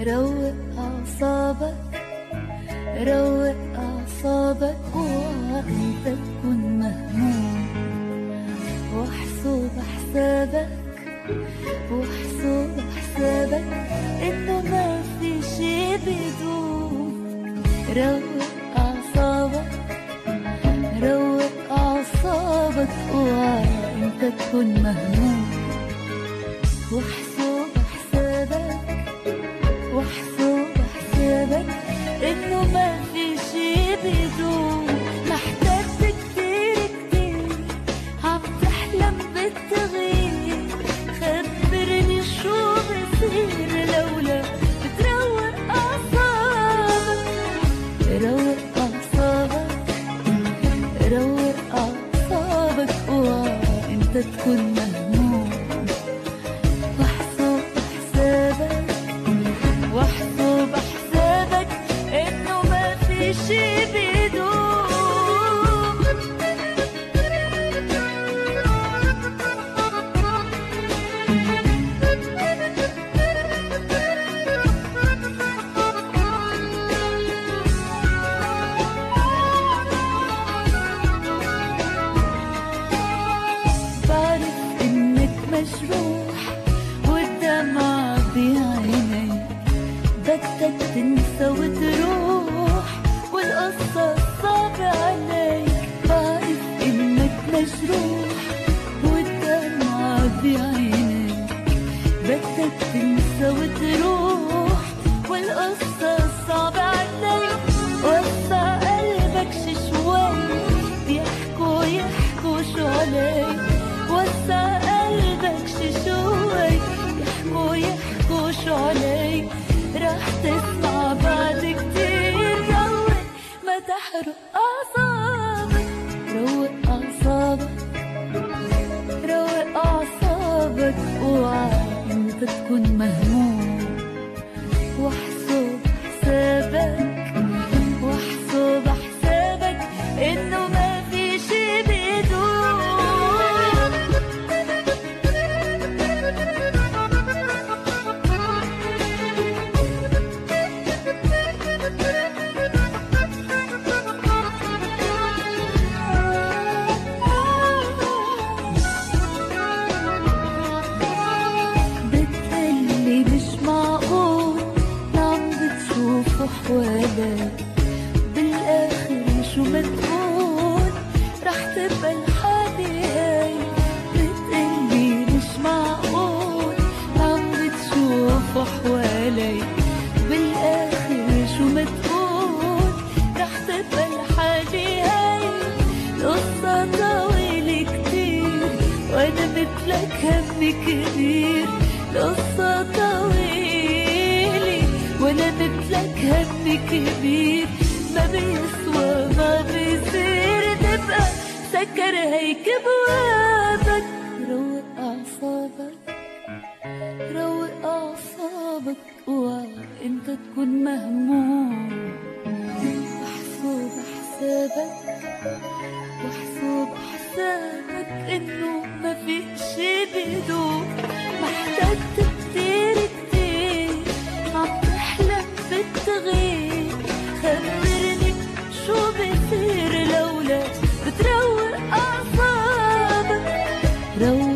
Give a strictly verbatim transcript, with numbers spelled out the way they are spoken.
روق أعصابك روق أعصابك وأنت تكون مهموم، واحسب حسابك واحسب حسابك إنه ما في شي بيدوم. روق أعصابك روق أعصابك وأنت تكون مهموم، واحسب حسابك واحسب حسابك إنه ما في شي بيدوم. محتاج كتير كتير عم تحلم بالتغيير، خبرني شو بصير لولا بتروق أعصابك. روق أعصابك روق أعصابك وأنت تكون مهموم، واحسب حسابك واحسب حسابك إنه ما في شي بيدوم. بعرف إنك مجروح والدمع بعينيك، بدك تنسى وتروح والقصة صعبة عليك. بعرف إنك مجروح والدمع بعينيك، بدك تنسى وتروح والقصة صعبة عليك. وسع قلبك شي شوي بيحكوا يحكوا شو عليك، وسع قلبك شي شوي يحكوا يحكوا شو عليك. رح تسمع بعد كتير، روق ما تحرق أعصابك. روق أعصابك روق أعصابك وأنت تكون مهموم، واحسب حسابك واحسب حسابك إنه ما في شي بيدوم. بتقلي مش معقول عم بتشوفه حواليك، بالآخر شو ما تقول رح تبقى الحالي هاي. بتقلي مش معقول عم بتشوفه حواليك، بالآخر شو ما تقول رح تبقى الحالي هاي. القصة طويلة كتير وأنا مثلك همي كبير، القصة طويلة وأنا مثلك همي كبير. ما بيسوى ما بيصير تبقى سكر هيك بوابك. روق أعصابك روق أعصابك وأنت تكون مهموم، واحسب حسابك واحسب حسابك إنه ما في شي بيدوم. محتاج كتير كتير عم تحلم بالتغيير، خبرني شو بصير لولا بتروق أعصابك. روق